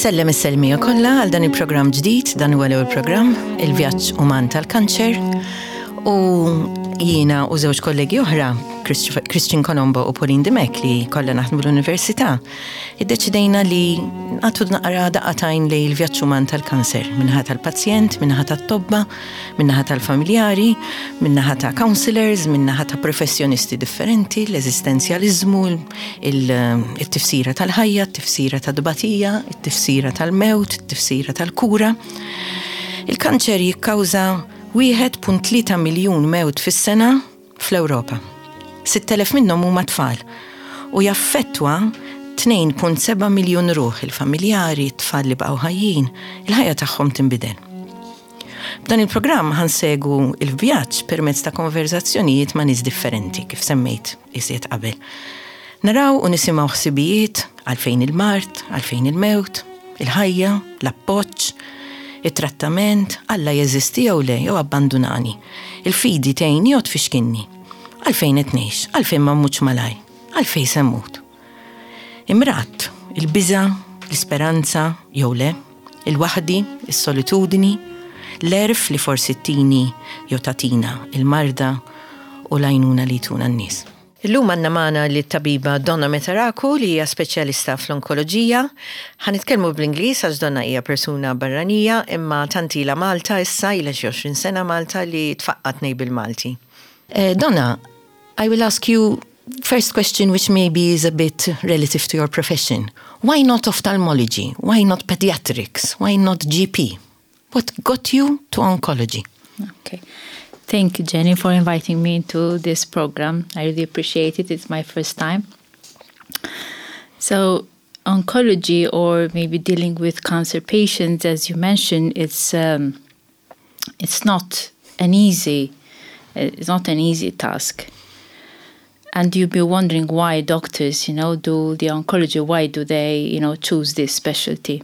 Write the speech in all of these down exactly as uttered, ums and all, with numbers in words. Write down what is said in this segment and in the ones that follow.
Insellem is-selmija kollha għal dan il-programm ġdid, dan huwa l-ewwel programm, il-vjaġġ uman tal-kanċer, u jiena u żewġ kollegi oħra, Christian Colombo u Pauline Demek li kollha naħdmu l-Università, iddeċidejna li nagħtu naqra daqatajn lejn il-vjaġġ uman tal-kanser, minnaħa tal-pazjent, minnaħa tat-tobba, minnaħa tal-familjari, minnaħa ta' counselors, minnaħa ta' professjonisti differenti, l-eżistenzjaliżmu, il-tifsira tal-ħajja, it-tifsira tad-dbatija, it-tifsira tal-mewt, it-tifsira tal-kura. Il-kanċer jikkawża wieħed punt tlieta miljun mewt fis-sena fl-Ewropa. sitt elef minnhom huma tfal u jaffettwa tnejn punt seba' miljun ruħ, il-familjari, t-tfal li baqgħu ħajjin, il-ħajja tagħhom tinbidel. B'dan il-programm ħansegu il-vjaġġ permezz ta' konverzazzjonijiet ma' nies differenti kif semmejt iżjed qabel. Naraw u nisimgħu ħsibijiet għalfejn il-mart, għalfejn il-mewt, il-ħajja, l-appoġġ, it-trattament, Alla jeżisti jew le jew abbandunani. Il-fidi tgħinni jew tfixkinni. Għalfejn qed ngħix, għalfejn ma mmutx malaj, għalfejn se mmut. Imrat, il-biża, l-isperanza jew le, il-waħdi, is-solitudni, l-erf li forsi ttini jew tatina, il-marda u l-għajnuna li tuna n-nies. Illum għandna magħna li t-tabiba Donna Metaraku li hija speċjalista fl-onkoloġija. Ħanitkellmu bl-Ingliż għax Donna hija persuna barranija imma tantila Malta issa ilha xi għoxrin sena Malta li tfaqqat ngħid bil-Malti. Uh, Donna, I will ask you first question which maybe is a bit relative to your profession. Why not ophthalmology? Why not pediatrics? Why not G P? What got you to oncology? Okay. Thank you, Jenny, for inviting me to this program. I really appreciate it. It's my first time. So, oncology, or maybe dealing with cancer patients, as you mentioned, it's um, it's not an easy, it's not an easy task. And you'll be wondering why doctors, you know, do the oncology. Why do they, you know, choose this specialty?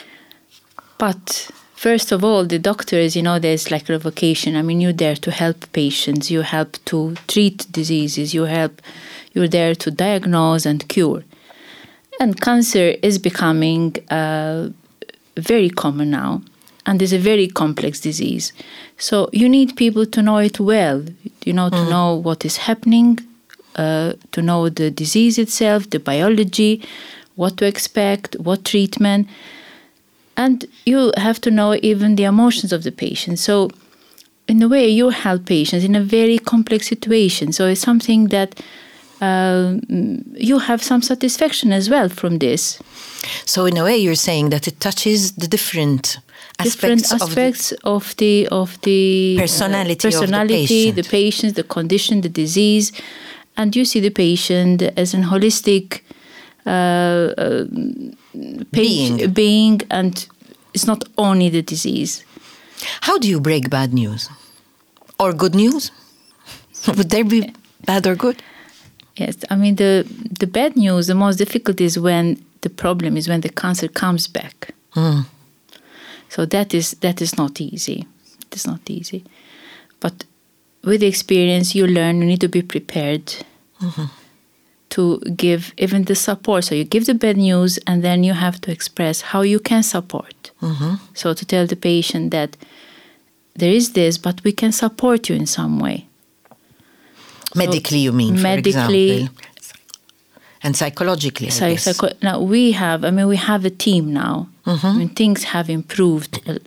But first of all, the doctors, you know, there's like a vocation. I mean, you're there to help patients. You help to treat diseases. You help, you're there to diagnose and cure. And cancer is becoming uh, very common now. And it's a very complex disease. So you need people to know it well, you know, to mm. know what is happening, uh, to know the disease itself, the biology, what to expect, what treatment. And you have to know even the emotions of the patient. So in a way, you help patients in a very complex situation. So it's something that uh, you have some satisfaction as well from this. So in a way, you're saying that it touches the different aspects, different aspects of the of the, of the personality, uh, personality of the patient. the patient, the condition, the disease, and you see the patient as an holistic uh, uh, being. being, and it's not only the disease. How do you break bad news? Or good news? Would there be bad or good? Yes, I mean, the, the bad news, the most difficult is when the problem is when the cancer comes back. Mm. So that is that is not easy. It is not easy. But with experience, you learn, you need to be prepared mm-hmm. to give even the support. So you give the bad news and then you have to express how you can support. Mm-hmm. So to tell the patient that there is this, but we can support you in some way. Medically, so, you mean, for medically, example. And psychologically, I so, guess. Psycho- now we have, I mean, we have a team now. Mm-hmm. I mean, things have improved uh,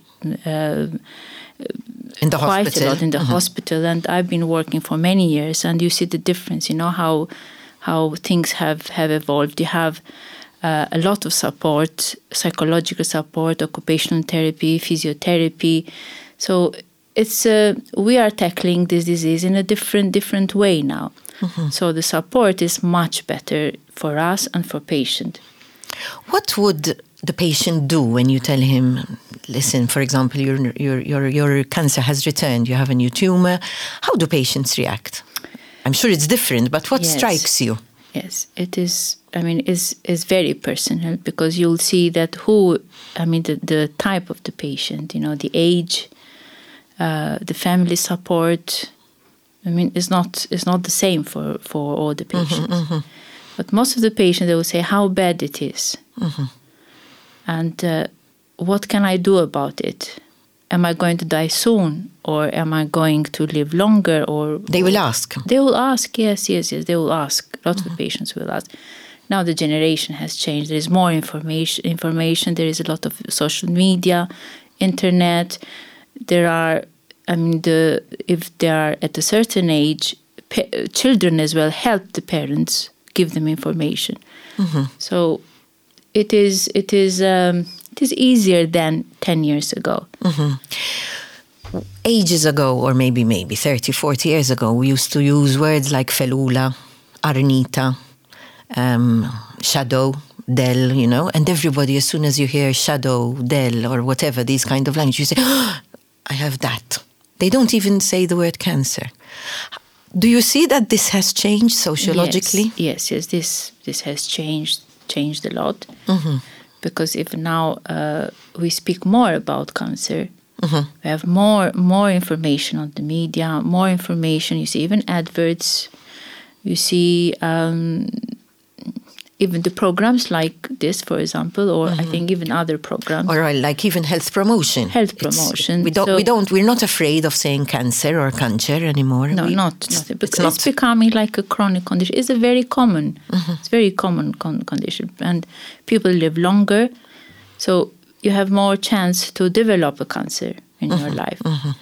in the quite hospital. a lot in the mm-hmm. hospital, and I've been working for many years, and you see the difference, you know, how how things have, have evolved. You have uh, a lot of support, psychological support, occupational therapy, physiotherapy. So it's uh, we are tackling this disease in a different different way now. Mm-hmm. So the support is much better for us and for patient. What would the patient do when you tell him, listen, for example, your your your your cancer has returned, you have a new tumor? How do patients react? I'm sure it's different, but what yes. strikes you? Yes, it is. I mean, it's is very personal because you'll see that who, I mean, the, the type of the patient, you know, the age, uh, the family support. I mean, it's not it's not the same for, for all the patients. Mm-hmm, mm-hmm. But most of the patients, they will say how bad it is. Mm-hmm. And uh, what can I do about it? Am I going to die soon, or am I going to live longer? Or they will ask. They will ask. Yes, yes, yes. They will ask. A lot mm-hmm. of patients will ask. Now the generation has changed. There is more information. Information. There is a lot of social media, internet. There are. I mean, the if they are at a certain age, pa- children as well help the parents, give them information. Mm-hmm. So it is. It is. Um, It is easier than ten years ago. Mm-hmm. Ages ago, or maybe maybe thirty, forty years ago, we used to use words like felula, arnita, um, shadow, del, you know, and everybody, as soon as you hear shadow, del, or whatever, these kind of language, you say, oh, I have that. They don't even say the word cancer. Do you see that this has changed sociologically? Yes, yes, yes this, this has changed, changed a lot. Mm-hmm. Because if now uh, we speak more about cancer, mm-hmm. we have more more information on the media, more information. You see even adverts. You see um, even the programs like this, for example, or mm-hmm. I think even other programs. Or like even health promotion. Health promotion. It's, we don't. So, we don't. We're not afraid of saying cancer or cancer anymore. No, we, not not because it's, not, it's becoming like a chronic condition. It's a very common. Mm-hmm. It's very common con- condition, and people live longer, so you have more chance to develop a cancer in mm-hmm. your life. Mm-hmm.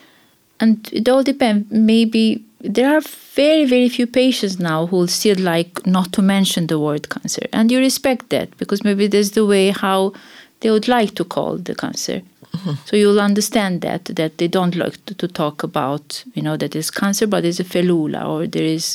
And it all depends. Maybe there are very, very few patients now who will still like not to mention the word cancer. And you respect that because maybe there's the way how they would like to call the cancer. Mm-hmm. So you'll understand that, that they don't like to, to talk about, you know, that there's cancer, but there's a felula or there is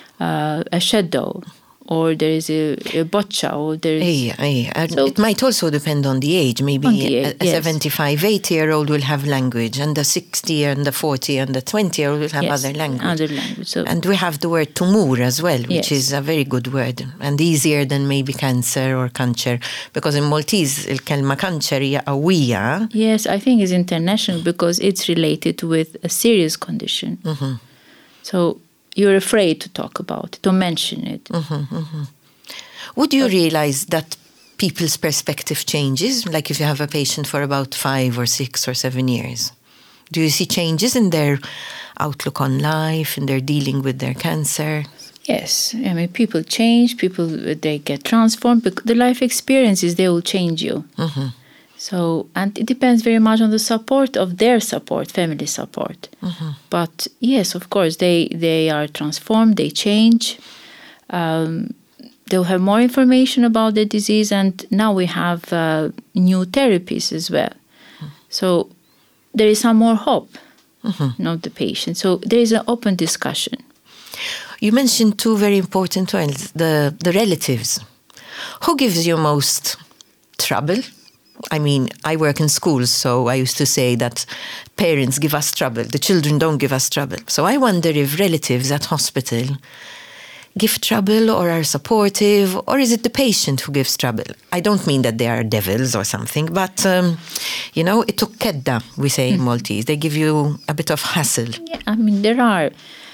uh, a shadow. Or there is a, a boccia, or there is... Aye, aye. So, it might also depend on the age. Maybe the age, a, a yes. seventy-five, eighty-year-old will have language, and the sixty, and the forty, and the twenty-year-old will have yes, other language. other language. So. And we have the word tumor as well, which yes. is a very good word, and easier than maybe cancer or cancer, because in Maltese, il-kelma cancer hija qawwija. Yes, I think it's international because it's related with a serious condition. Mm-hmm. So... you're afraid to talk about it, to mention it. Mm-hmm, mm-hmm. Would you realize that people's perspective changes? Like if you have a patient for about five or six or seven years, do you see changes in their outlook on life, in their dealing with their cancer? Yes. I mean, people change, people, they get transformed. The life experiences, they will change you. Mm-hmm. So, and it depends very much on the support of their support, family support. Mm-hmm. But yes, of course, they, they are transformed, they change. Um, they'll have more information about the disease, and now we have uh, new therapies as well. Mm-hmm. So there is some more hope, mm-hmm. you know, the patient. So there is an open discussion. You mentioned two very important ones, the, the relatives. Who gives you most trouble? I mean, I work in schools, so I used to say that parents give us trouble. The children don't give us trouble. So I wonder if relatives at hospital give trouble or are supportive, or is it the patient who gives trouble? I don't mean that they are devils or something, but, um, you know, it took kedda, we say in Maltese. They give you a bit of hassle. Yeah, I mean, there are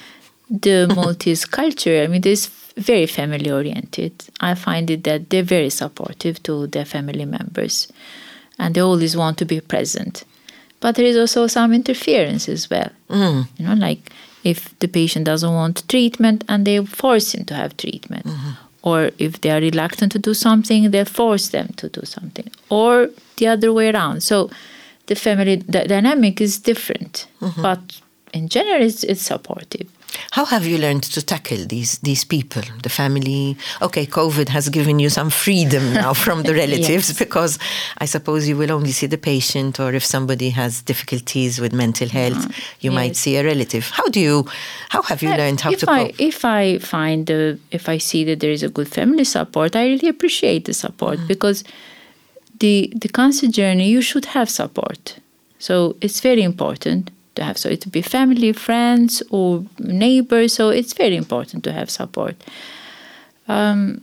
the Maltese culture. I mean, there's very family oriented. I find it that they're very supportive to their family members and they always want to be present. But there is also some interference as well. Mm. You know, like if the patient doesn't want treatment and they force him to have treatment. Mm-hmm. Or if they are reluctant to do something, they force them to do something. Or the other way around. So the family the dynamic is different. Mm-hmm. But in general, it's, it's supportive. How have you learned to tackle these these people, the family? Okay, COVID has given you some freedom now from the relatives yes. because I suppose you will only see the patient, or if somebody has difficulties with mental health, uh, you yes. might see a relative. How do you, how have you uh, learned how if to I, cope? If I find, uh, if I see that there is a good family support, I really appreciate the support mm. because the the cancer journey, you should have support. So it's very important to have, so it could be family, friends, or neighbors. So it's very important to have support. Um,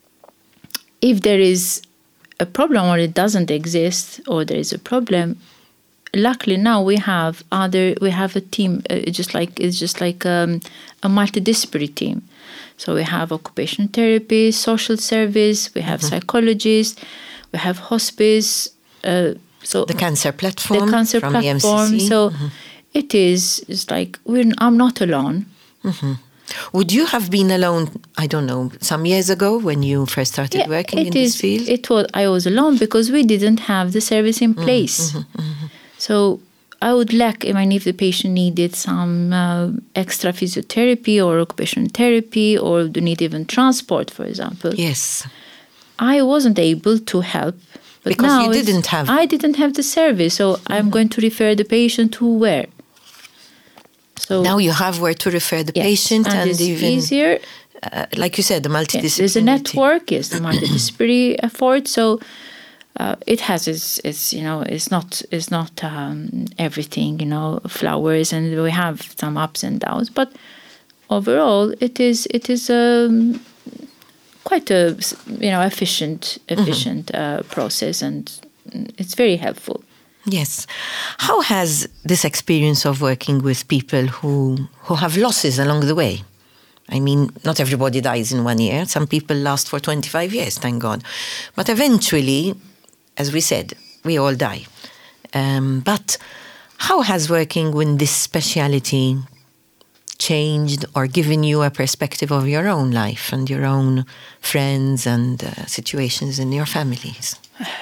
if there is a problem or it doesn't exist, or there is a problem, luckily now we have other. We have a team, uh, just like it's just like um, a multidisciplinary team. So we have occupational therapy, social service, we have mm-hmm. psychologists, we have hospice. Uh, so the cancer platform, the cancer from platform. the M C C. So mm-hmm. it is. It's like we're, I'm not alone. Mm-hmm. Would you have been alone? I don't know. Some years ago, when you first started yeah, working in is, this field, it was. I was alone because we didn't have the service in place. Mm-hmm. Mm-hmm. So I would lack. I mean, if the patient needed some uh, extra physiotherapy or occupational therapy, or do need even transport, for example. Yes, I wasn't able to help. But because now you didn't have. I didn't have the service, so mm-hmm. I'm going to refer the patient to where. So now you have where to refer the yes, patient, and, and it's even easier. Uh, like you said, the multidisciplinary. Yes, there's a network. Yes, the multidisciplinary effort. So uh, it has its, its, you know, it's not, it's not um, everything, you know, flowers, and we have some ups and downs. But overall, it is, it is um, quite a, you know, efficient, efficient mm-hmm. uh, process, and it's very helpful. Yes. How has this experience of working with people who who have losses along the way? I mean, not everybody dies in one year. Some people last for twenty-five years, thank God. But eventually, as we said, we all die. Um, but how has working with this speciality changed or given you a perspective of your own life and your own friends and uh, situations in your families?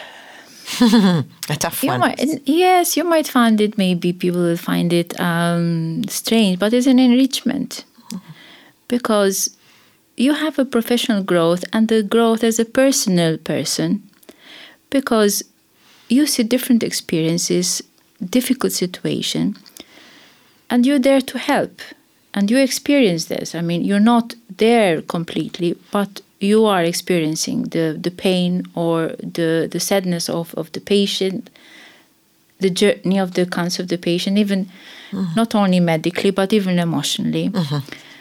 A tough you one. Might, yes, you might find it, maybe people will find it um, strange, but it's an enrichment. Mm-hmm. Because you have a professional growth and the growth as a personal person, because you see different experiences, difficult situation, and you're there to help. And you experience this. I mean, you're not there completely, but you are experiencing the, the pain or the, the sadness of, of the patient, the journey of the cancer of the patient, even mm-hmm. not only medically, but even emotionally. Mm-hmm.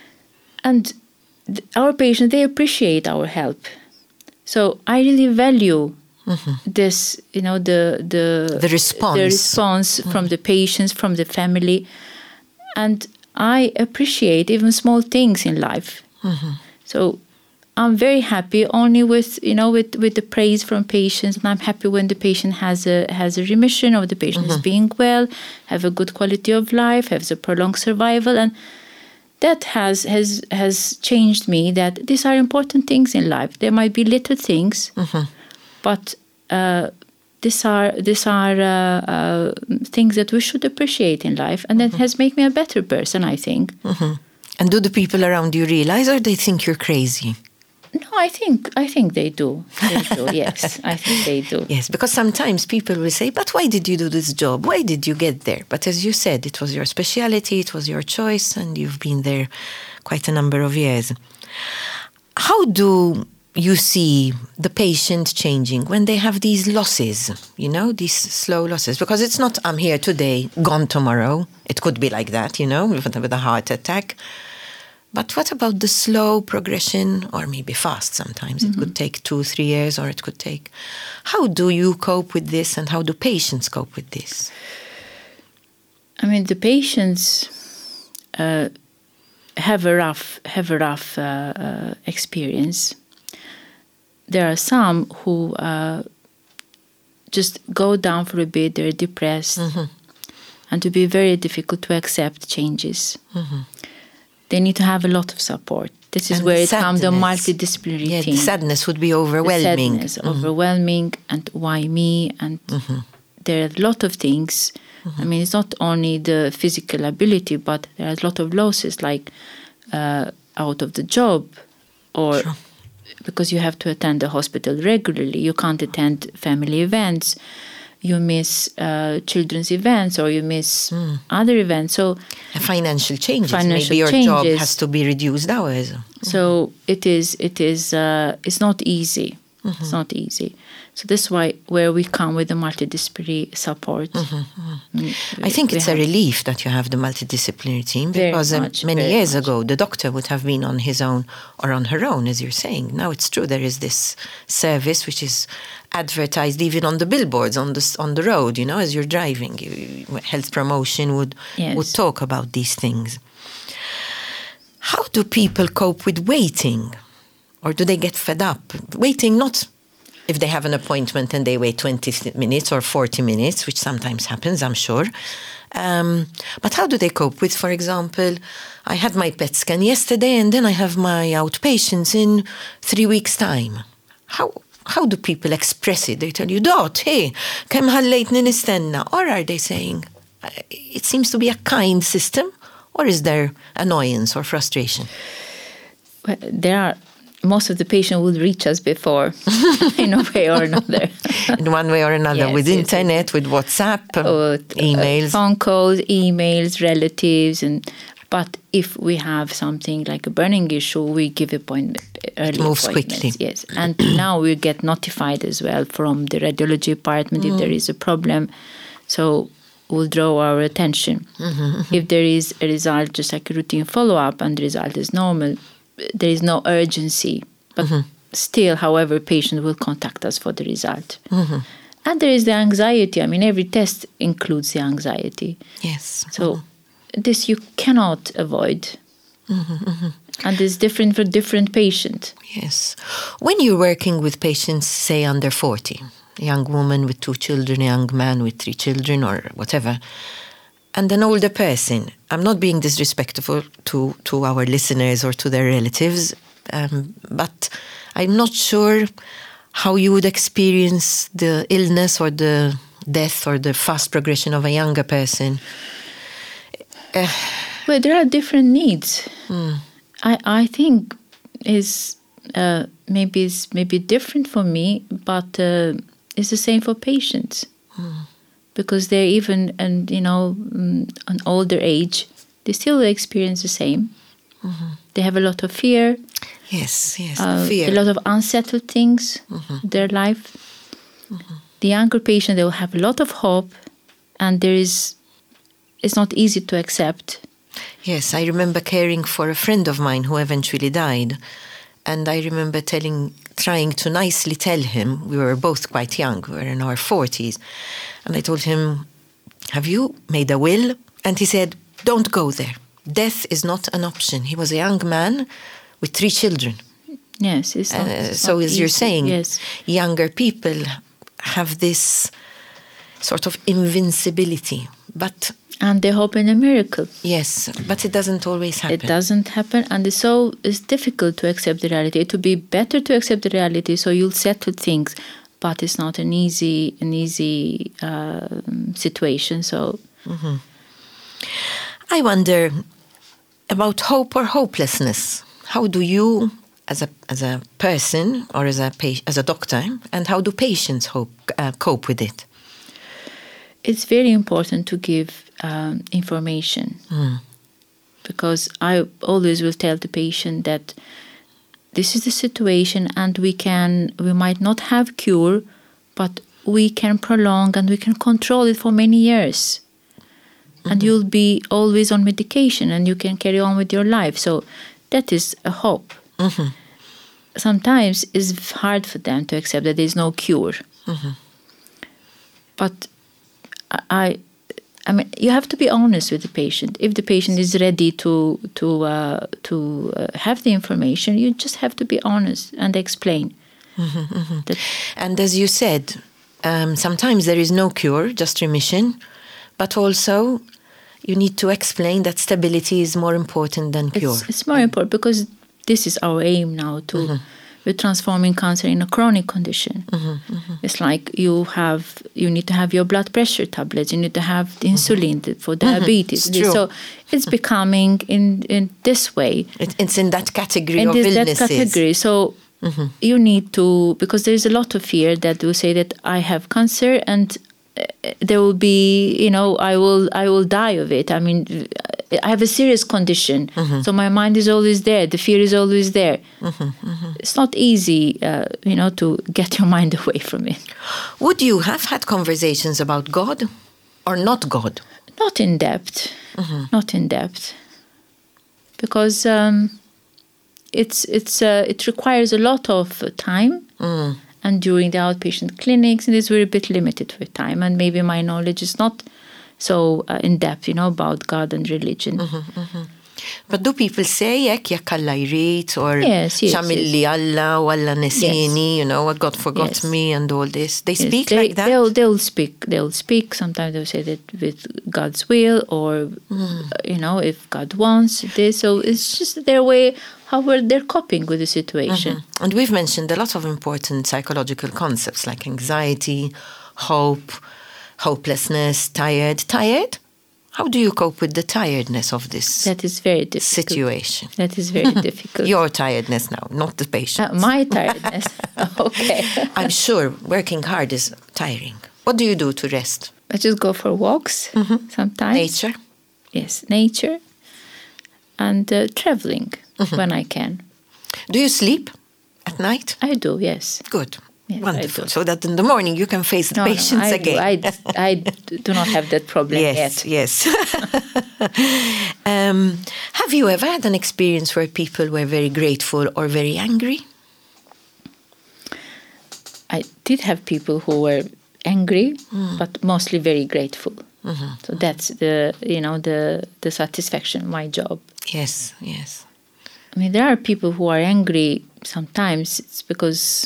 And th- our patients, they appreciate our help. So I really value mm-hmm. this, you know, the the, the response, the response mm-hmm. from the patients, from the family. And I appreciate even small things in life. Mm-hmm. So I'm very happy only with, you know, with, with the praise from patients, and I'm happy when the patient has a has a remission, or the patient mm-hmm. is being well, have a good quality of life, has a prolonged survival, and that has has has changed me. That these are important things in life. There might be little things, mm-hmm. but uh, these are these are uh, uh, things that we should appreciate in life, and mm-hmm. that has made me a better person, I think. Mm-hmm. And do the people around you realize, or they think you're crazy? No, I think I think they do. They do. Yes, I think they do. Yes, because sometimes people will say, "But why did you do this job? Why did you get there?" But as you said, it was your speciality, it was your choice, and you've been there quite a number of years. How do you see the patient changing when they have these losses? You know, these slow losses, because it's not I'm here today, gone tomorrow. It could be like that, you know, with, with a heart attack. But what about the slow progression, or maybe fast sometimes? Mm-hmm. It could take two, three years, or it could take... How do you cope with this, and how do patients cope with this? I mean, the patients uh, have a rough, have a rough uh, uh, experience. There are some who uh, just go down for a bit, they're depressed, mm-hmm. and to be very difficult to accept changes. Mm-hmm. They need to have a lot of support. This is and where it comes, the multidisciplinary yeah, team. The sadness would be overwhelming. The sadness, mm-hmm. overwhelming, and why me? And mm-hmm. there are a lot of things. Mm-hmm. I mean, it's not only the physical ability, but there are a lot of losses, like uh, out of the job, or sure. because you have to attend the hospital regularly. You can't attend family events. You miss uh, children's events, or you miss mm. other events. So and financial changes. Financial Maybe your changes. job has to be reduced hours. So mm-hmm. it is. It is. Uh, it's not easy. Mm-hmm. It's not easy. So that's why where we come with the multidisciplinary support. Mm-hmm. Mm-hmm. I think it's have. a relief that you have the multidisciplinary team, because um, much, many years much. ago the doctor would have been on his own or on her own, as you're saying. Now it's true, there is this service which is advertised even on the billboards on the on the road. You know, as you're driving, you, health promotion would yes. would talk about these things. How do people cope with waiting? Or do they get fed up? Waiting, not if they have an appointment and they wait twenty minutes or forty minutes, which sometimes happens, I'm sure. Um, but how do they cope with, for example, I had my P E T scan yesterday and then I have my outpatients in three weeks' time. How how do people express it? They tell you, Dot, hey, kem ħallejtni nistenna. Or are they saying, it seems to be a kind system? Or is there annoyance or frustration? Well, there are, most of the patients will reach us before, in a way or another. In one way or another, Yes, with yes, internet, yes. with WhatsApp, Or, emails. Uh, phone calls, emails, relatives. and But if we have something like a burning issue, we give appointment, early It moves appointments. quickly. Yes, and now we get notified as well from the radiology department mm. if there is a problem. So we'll draw our attention. Mm-hmm, mm-hmm. If there is a result, just like a routine follow-up, and the result is normal, there is no urgency. But mm-hmm. still, however, patient will contact us for the result. Mm-hmm. And there is the anxiety. I mean, every test includes the anxiety. Yes. So mm-hmm. this you cannot avoid. Mm-hmm, mm-hmm. And it's different for different patients. Yes. When you're working with patients, say, under forty, a young woman with two children, a young man with three children, or whatever, and an older person, I'm not being disrespectful to, to our listeners or to their relatives, um, but I'm not sure how you would experience the illness or the death or the fast progression of a younger person. Uh, well, there are different needs. Mm. I I think is uh, maybe it's maybe different for me, but uh, it's the same for patients mm. because they're even and you know an older age, they still experience the same. Mm-hmm. They have a lot of fear. Yes, yes, uh, fear. A lot of unsettled things mm-hmm. in their life. Mm-hmm. The younger patient, they will have a lot of hope, and there is, it's not easy to accept. Yes, I remember caring for a friend of mine who eventually died, and I remember telling, trying to nicely tell him, we were both quite young, we were in our forties, and I told him, have you made a will? And he said, don't go there. Death is not an option. He was a young man with three children. Yes, it's not, uh, it's so not as easy. You're saying, yes. Younger people have this sort of invincibility, but and they hope in a miracle. Yes, but it doesn't always happen. It doesn't happen, and it's so it's difficult to accept the reality. It would be better to accept the reality, so you'll settle things, but it's not an easy an easy uh, situation. So. Mm-hmm. I wonder about hope or hopelessness. How do you, as a as a person or as a as a doctor, and how do patients hope, uh, cope with it? It's very important to give um, information mm. because I always will tell the patient that this is the situation, and we can we might not have cure, but we can prolong and we can control it for many years. And mm-hmm. you'll be always on medication and you can carry on with your life. So that is a hope. Mm-hmm. Sometimes it's hard for them to accept that there's no cure. Mm-hmm. But I, I mean, you have to be honest with the patient. If the patient is ready to to uh, to uh, have the information, you just have to be honest and explain. Mm-hmm, mm-hmm. That and as you said, um, sometimes there is no cure, just remission. But also, you need to explain that stability is more important than cure. It's, it's more important because this is our aim now to mm-hmm. we're transforming cancer in a chronic condition. Mm-hmm, mm-hmm. It's like you have you need to have your blood pressure tablets, you need to have the insulin mm-hmm. for diabetes. Mm-hmm. It's so it's becoming in in this way. It, it's in that category in of this, illnesses. that category. So mm-hmm. you need to, because there's a lot of fear that will say that I have cancer and there will be, you know, I will I will die of it. I mean, I have a serious condition. Mm-hmm. So my mind is always there. The fear is always there. Mm-hmm, mm-hmm. It's not easy, uh, you know, to get your mind away from it. Would you have had conversations about God or not God? Not in depth. Mm-hmm. Not in depth. Because um, it's it's uh, it requires a lot of time. Mm. And during the outpatient clinics, and it's very bit limited with time. And maybe my knowledge is not so uh, in depth, you know, about God and religion. Mm-hmm, mm-hmm. But do people say, yek, yek Allah jrid, or Yes, yes, Shamilli Allah, Walla nesini, Yes. you know, what God forgot Yes. me and all this. They Yes, speak they, like that? They'll, they'll speak. They'll speak. Sometimes they'll say that with God's will, or you know, if God wants this. So it's just their way how we're, they're coping with the situation. Mm-hmm. And we've mentioned a lot of important psychological concepts like anxiety, hope, hopelessness, tired. Tired? How do you cope with the tiredness of this That is very difficult. situation? That is very difficult. Your tiredness now, not the patient. Uh, my tiredness. Okay. I'm sure working hard is tiring. What do you do to rest? I just go for walks sometimes. Nature? Yes, nature. And uh, traveling when I can. Do you sleep at night? I do, yes. Good. Yes, I Wonderful. do. So that in the morning you can face the No, no, patients I again. Do. I, I do not have that problem Yes, yet. yes. um, have you ever had an experience where people were very grateful or very angry? I did have people who were angry, but mostly very grateful. So that's the, you know, the, the satisfaction, my job. Yes, yes. I mean, there are people who are angry sometimes. It's because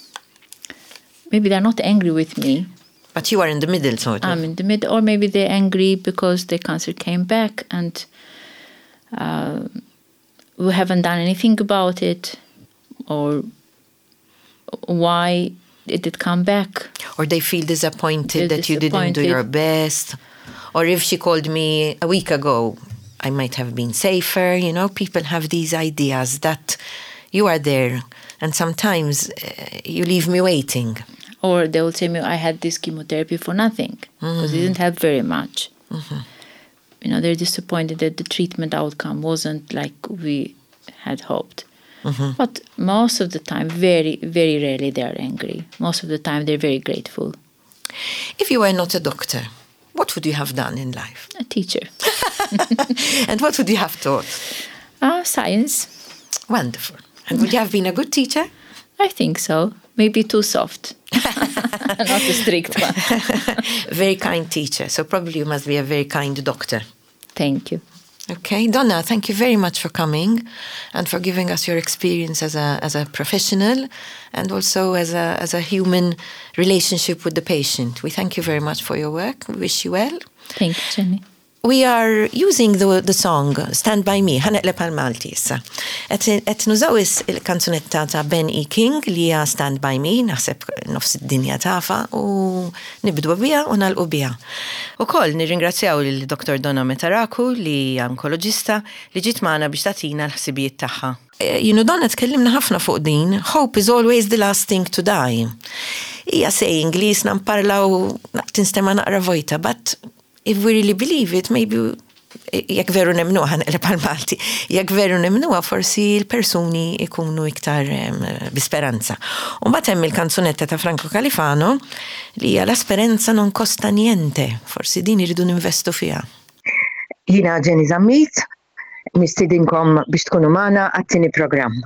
maybe they're not angry with me. But you are in the middle, sort of. I'm in the middle, or maybe they're angry because the cancer came back and uh, we haven't done anything about it, or why did it come back? Or they feel disappointed They're that you didn't do disappointed. your best. Or if she called me a week ago, I might have been safer. You know, people have these ideas that you are there and sometimes uh, you leave me waiting. Or they will say me, I had this chemotherapy for nothing because it didn't help very much. You know, they're disappointed that the treatment outcome wasn't like we had hoped. But most of the time, very, very rarely they are angry. Most of the time, they're very grateful. If you were not a doctor, what would you have done in life? A teacher. And what would you have taught? Ah, science. Wonderful. And would you have been a good teacher? I think so. Maybe too soft. Not a strict one. Very kind teacher. So probably you must be a very kind doctor. Thank you. Okay, Donna, thank you very much for coming and for giving us your experience as a as a professional and also as a as a human relationship with the patient. We thank you very much for your work. We wish you well. Thank you, Jenny. We are using the, the song Stand By Me, ħaneqleb għal-Malti issa. Et nużawis il-kanzunetta ta' Ben E. King li hija Stand By Me, naħseb nofs id-dinja tafa, u nibdwa bija u nalqu bija. U koll nirringrazzjaw l-doktor Donna Metaraku li hija onkologista li ġiet magħna biex tagħtina l-ħsibijiet tagħha. You know, Donna tkellimna ħafna fuq din, hope is always the last thing to die. Hija saying li jisna mparlaw tinstema naqra vojta, but if we really believe it, maybe jekk veru nemnuha ħanqleb għal-Malti, jekk veru nemnuha forsi l-persuni ikunu iktar um, bisperanza. U mbagħad hemm il-kanzunetta ta' Franco Califano li hija la speranza non costa niente, forsi din iridu ninvestu fiha. Jiena Jenny Zammit, nistidinkom biex tkunu magħna għat-tieni programm.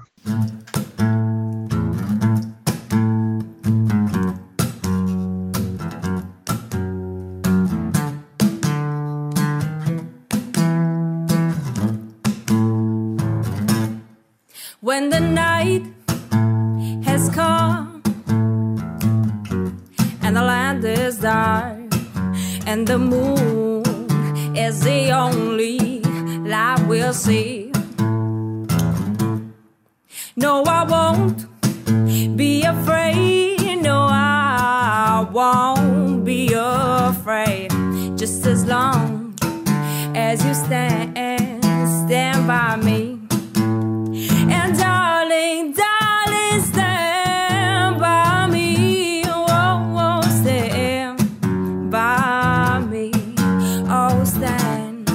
When the night has come and the land is dark and the moon is the only light we'll see, no, I won't be afraid. No, I won't be afraid. Just as long as you stand, stand by me. And darling, darling, stand by me. Oh, oh, stand by me. Oh, stand,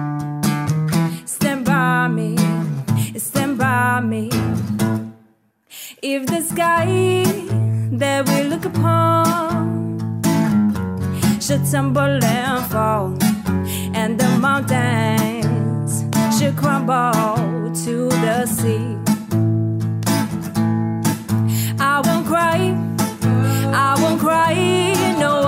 stand by me, stand by me. If the sky that we look upon should tumble and fall, and the mountains should crumble to the sea, I won't cry, I won't cry, no,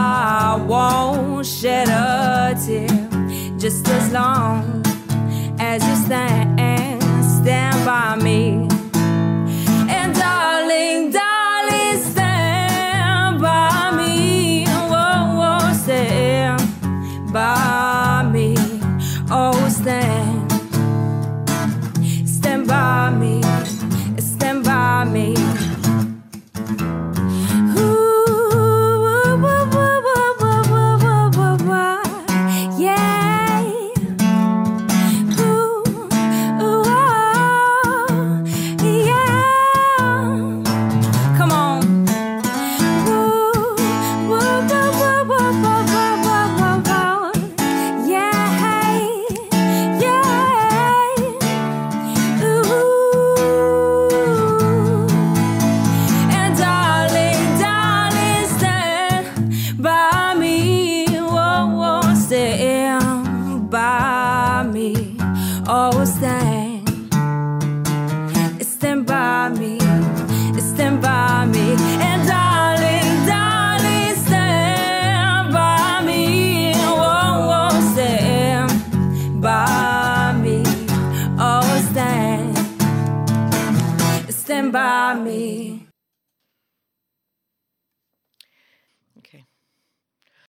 I won't shed a tear, just as long as as you stand, stand by me. And darling, darling, stand by me. Whoa, whoa, stand by me. Oh, stand